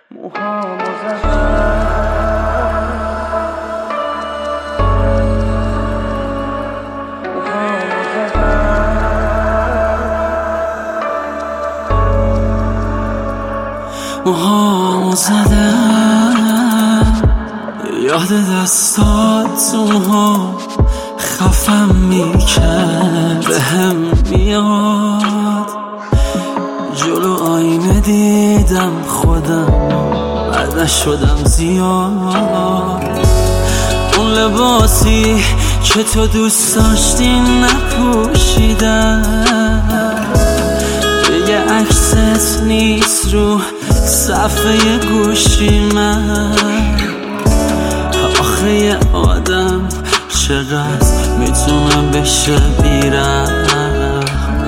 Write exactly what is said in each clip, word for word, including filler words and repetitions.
موهامو زدم موهامو زدم موهامو زدم یاد دستات اونها خفم میکرد بهم میاد جلو آینه دیدم خودم بعدش شدم زیاد اون لباسی که تو دوست داشتی نپوشیدم یه عکست نیست رو صفحه گوشی من آخه یه آدم چقدر میتونه بشه بیرحم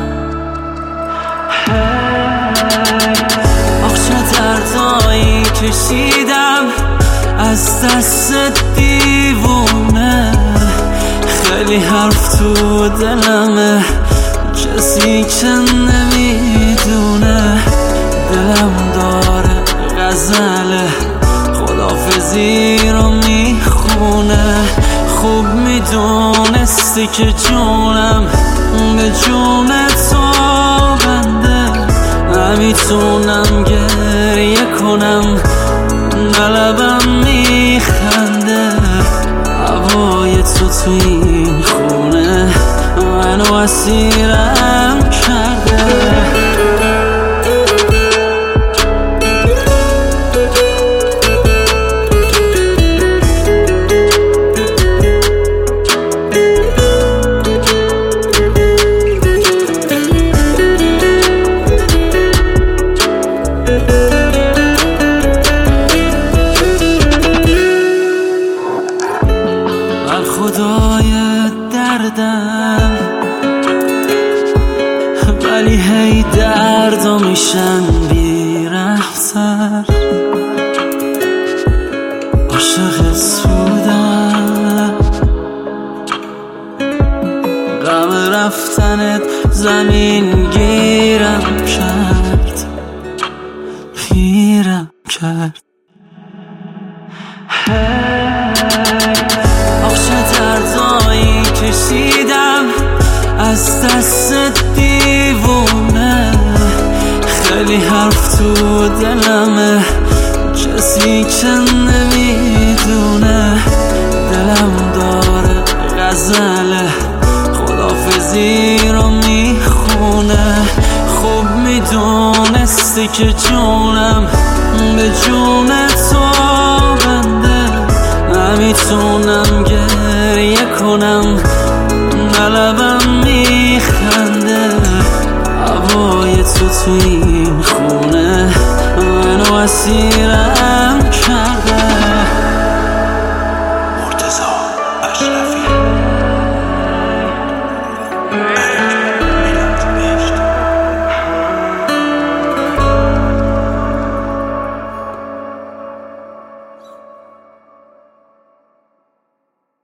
آخ چه دردایی کشیدم از دست دیوونه خیلی حرف تو دلمه کسی که نمیدونه دلم داره غزله خداحافظی رو میخونه خوب میدونستی که جونم به جون تو بنده نمیتونم گریه کنم قلبم میخنده هوای تو تو این خونه منو اسیرم کرده خدای دردم ولی هی دردا میشن بی رفتر عاشق سودم غم رفتنت زمین گیرم کرد پیرم کرد دردایی کشیدم از دست دیوونه خیلی حرف تو دلمه کسی که نمیدونه دلم داره غزله خداحافظی رو میخونه خوب میدونستی که جونم به جون تو بنده نمیتونم گریه کنم قلبم میخنده هوای تو تو این خونه منو اسیرم